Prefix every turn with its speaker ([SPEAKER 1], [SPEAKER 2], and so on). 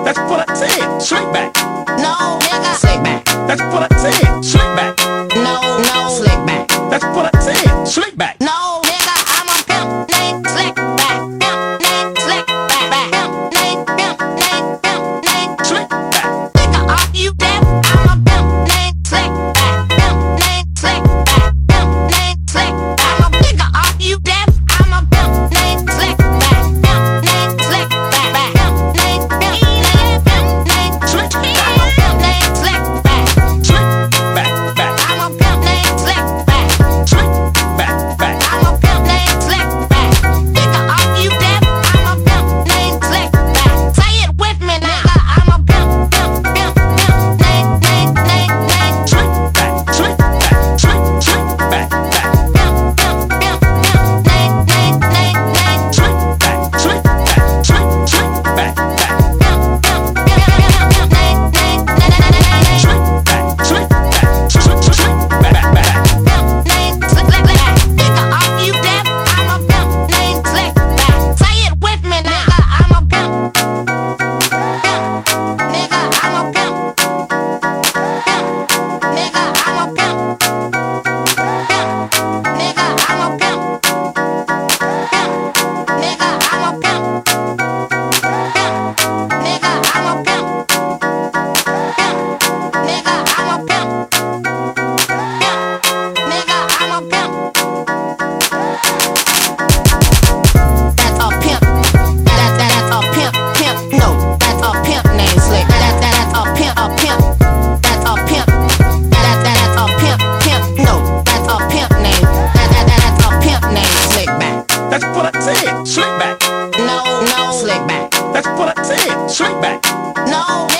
[SPEAKER 1] That's what I said. Slick back.
[SPEAKER 2] No, nigga. Slick back.
[SPEAKER 1] That's what I said. Slick back.
[SPEAKER 2] No, slick back.
[SPEAKER 1] That's what I said. Slick back.
[SPEAKER 2] No, nigga, I'm a pimp named Slick back. Pimp named Slick back. Pimp named
[SPEAKER 1] Slick back.
[SPEAKER 2] Nigga, are you deaf? I'm a pimp named Slick back. Pimp named Slick back. Pimp named Slick back. I'm a nigga, are you deaf? I'm a pimp named Slick back. Pimp named Slick back. Pimp named Slick back. I'm a pimp named Slick back.
[SPEAKER 1] Slick back. Back.
[SPEAKER 2] I'm a pimp named Slick back.
[SPEAKER 1] Slick back. Back.
[SPEAKER 2] I'm a pimp named Slick back. Nigga, are you deaf? I'm a pimp named Slick back. Say it with me, nigga. I'm a pimp named
[SPEAKER 1] Slick back. Slick back. Slick back. Back.
[SPEAKER 2] pimp named
[SPEAKER 1] Slick back. Slick back. Slick back. Back. Slick back. Slick back. Back.
[SPEAKER 2] Nigga, are you deaf? I'm a pimp named Slick back. Say it with me, nigga. I'm a pimp. Nigga, I'm a pimp. Nigga, I'm a pimp. Nigga, I'm a pimp. Nigga, I'm a pimp. Nigga, I'm a pimp. Nigga, I'm a pimp. Nigga, I'm a pimp. That's a pimp. That's a pimp. No, that's a pimp named Slick. That's a pimp. That's a pimp. That's a pimp. No, that's a pimp named. That's a pimp named Slick back.
[SPEAKER 1] That's what I said. Slick back.
[SPEAKER 2] No, Slick back.
[SPEAKER 1] That's what I said. Slick back.
[SPEAKER 2] No,